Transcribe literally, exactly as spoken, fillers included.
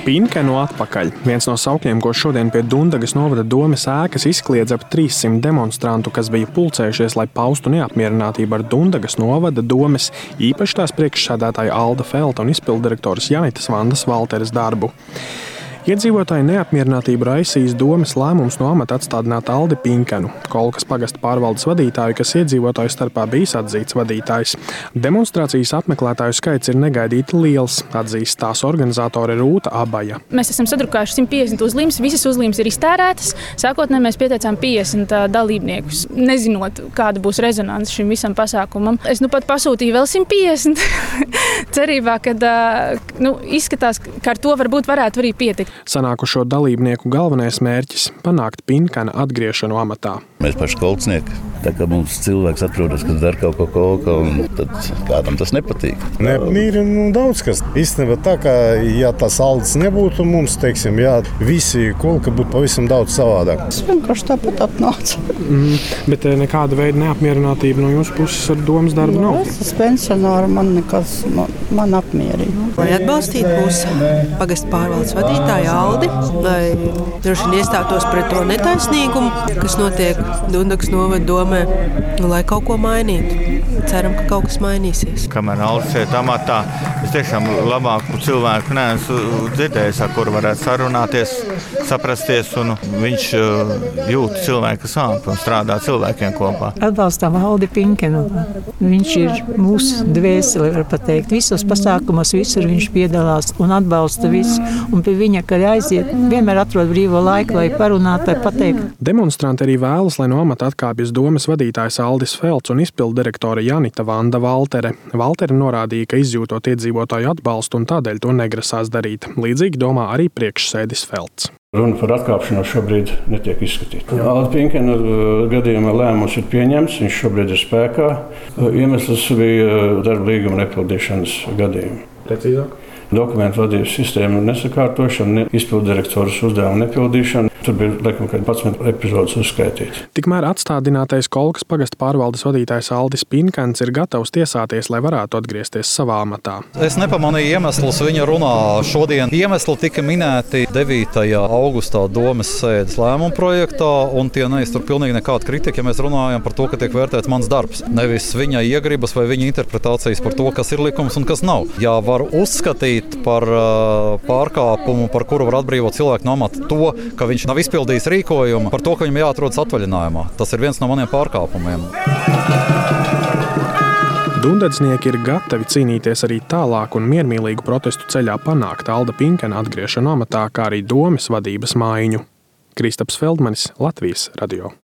Pinkenu atpakaļ. Viens no saukļiem, ko šodien pie Dundagas novada domes ēkas izkliedz ap trīssimt demonstrantu, kas bija pulcējušies, lai paustu neapmierinātību ar Dundagas novada domes, īpaši tās priekšsēdētāja Alda Felta un izpilddirektoras Janitas Vandas Valteres darbu. Iedzīvotāji neapmierinātību raisījis domes lēmums no amata atstādināt Aldi Pinkenu, Kolkas pagasta pārvaldes vadītāju, kas iedzīvotāju starpā bijis atzīts vadītājs. Demonstrācijas apmeklētāju skaits ir negaidīti liels, atzīst tās organizātore Rūta Abaja. Mēs esam sadrukājuši simt piecdesmit uzlīmes, visas uzlīmes ir iztērētas. Sākotnēji mēs pieteicām piecdesmit dalībniekus, nezinot, kāda būs rezonanse šim visam pasākumam. Es nu pat pasūtīju vēl simt piecdesmit, cerībā, ka nu, izskatās, ka ar to varbūt varētu arī pietikt. Sanākušo dalībnieku galvenais mērķis – panākt Pinkena atgriešanu amatā. Mēs paši kolcnieki, tā kā mums cilvēks atrodas, kas dara kaut ko kolka, un tad kādam tas nepatīk. Neapmierina nu, daudz kas. Īstenībā tā, ka ja tas Aldis nebūtu mums, teiksim, jā, visi kolka būtu pavisam daudz savādāk. Es vienkārši tāpat atnācu. Mm, bet nekāda veida neapmierinātība no jūsu puses ar domas darbu nav? Es esmu pensionāra, man nekas man, man apmierina. Lai atbalstītu mūsu pagasta pārvaldes vadītāju Aldi, lai droši vien iestātos pret to netaisnīgumu, kas notiek Dundagas novada domē, un lai kaut ko mainītu. Ceram, ka kaut kas mainīsies. Kamēr Aldis iet amatā, es tiešām labāku cilvēku neesmu dzirdējis, ar kuru varētu sarunāties, saprasties, un viņš jūt cilvēku sāpes un strādā cilvēkiem kopā. Atbalstām Aldi Pinkenu. Viņš ir mūsu dvēseli, var pateikt. Visos pasākumos visur viņš piedalās un atbalsta visu. Un pie viņa, kad aiziet, vienmēr atrod brīvo laiku, lai parunātu, lai pateikt. Demonstranti arī vēlas, lai no amata atkāpjas domes vadītājs Aldis Felts un izpilddirektore Janita Vanda Valtere. Valtere norādīja, ka izjūtot iedzīvotāju atbalstu un tādēļ to negrasās darīt. Līdzīgi domā arī priekšsēdis Felts. Runa par atkāpšanos šobrīd netiek izskatīta. Alda Pinkena gadījumā lēmums ir pieņemts, viņš šobrīd ir spēkā. Iemesls bija darba līguma nepildīšanas gadījuma. Precīzāk? Dokumentu vadības sistēmu nesakārtošana, izpilddirektoras uzdevuma nepildīšana. Tur bija laikam vienpadsmit epizodes uzskaitīts. Tikmēr atstādinātais Kolkas pagasta pārvaldes vadītājs Aldis Pinkens ir gatavs tiesāties, lai varētu atgriezties savā amatā. Es nepamanīju iemeslus viņa runā šodien. Iemesli tika minēti devītajā augustā domes sēdes lēmuma projektā, un tie neiztur pilnīgi nekāda kritika, ja mēs runājam par to, ka tiek vērtēts mans darbs. Nevis viņa iegribas vai viņa interpretācijas par to, kas ir likums un kas nav. Ja var uzskatīt par uh, pārkāpumu, par kuru var atbrīvot cilvēku no amata to, ka viņš nav izpildījis rīkojumu, par to, ka viņam jāatrodas atvaļinājumā. Tas ir viens no maniem pārkāpumiem. Dundadznieki ir gatavi cīnīties arī tālāk un miermīlīgu protestu ceļā panākt Alda Pinkena atgriešanu amatā, kā arī domes vadības maiņu. Kristaps Feldmanis, Latvijas radio.